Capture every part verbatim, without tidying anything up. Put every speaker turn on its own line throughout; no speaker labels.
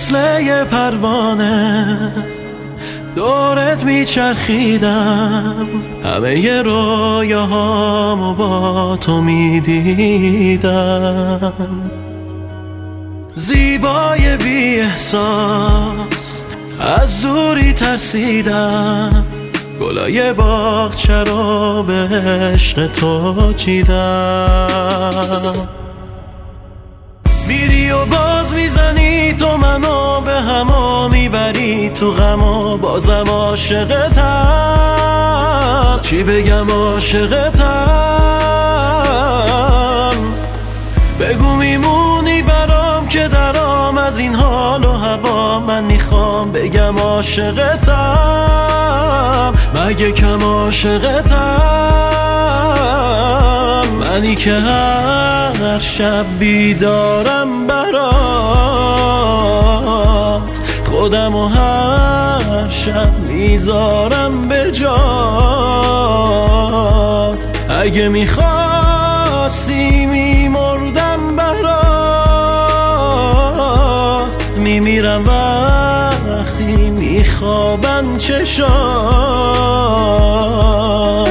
مثل یه پروانه دورت میچرخیدم، همه ی رویاهامو با تو میدیدم. زیبای بی احساس از دوری ترسیدم، گلای باغچه رو به عشق تو چیدم. میری و باز میزنی تو منو به هما میبری تو غم و بازم عاشقتم. چی بگم عاشقتم؟ بگو میمونی برام که درام از این حال و هوا. من میخوام بگم عاشقتم، مگه کم عاشقتم؟ منی که هر شب بیدارم برات، خودم و هر شب میذارم به جات. اگه میخواستی میمردم برات، میمیرم وقتی میخوابن چشات.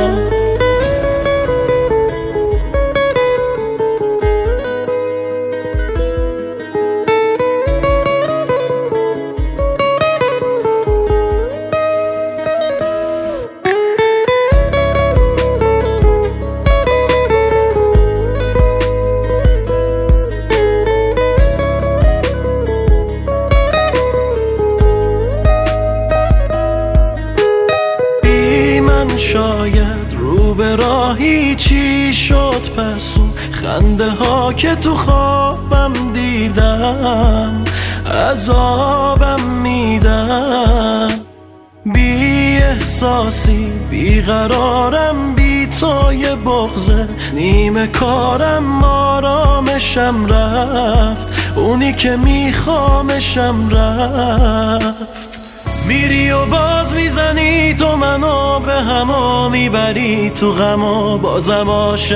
شاید رو به راهی چی شد پس اون خنده ها که تو خوابم دیدم عذابم میدن. بی احساسی بی قرارم، بی تو یه بغضه نیمه کارم. آرامشم رفت، اونی که میخوامشم رفت. میری و باز میزنی تو منو به هما میبری تو غم و بازم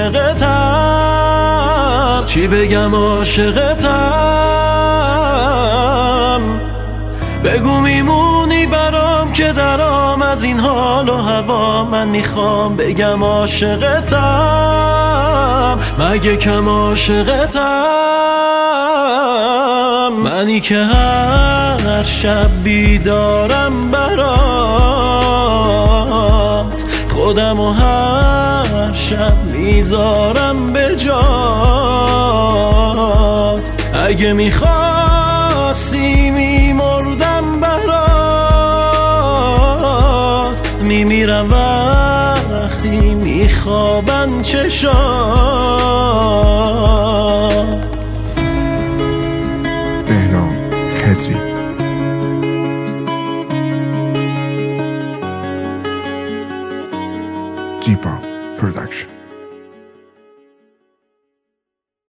عاشقتم. چی بگم عاشقتم؟ بگو میمونی برام که درام از این حال و هوا. من میخوام بگم عاشقتم، مگه کم عاشقتم؟ منی که هر شب بیدارم برات، خودم و هر شب میذارم به جات. اگه میخواستی میمردم برات، میمیرم وقتی میخوابن چشات.
بهنام خضری جیپا پرودکشن.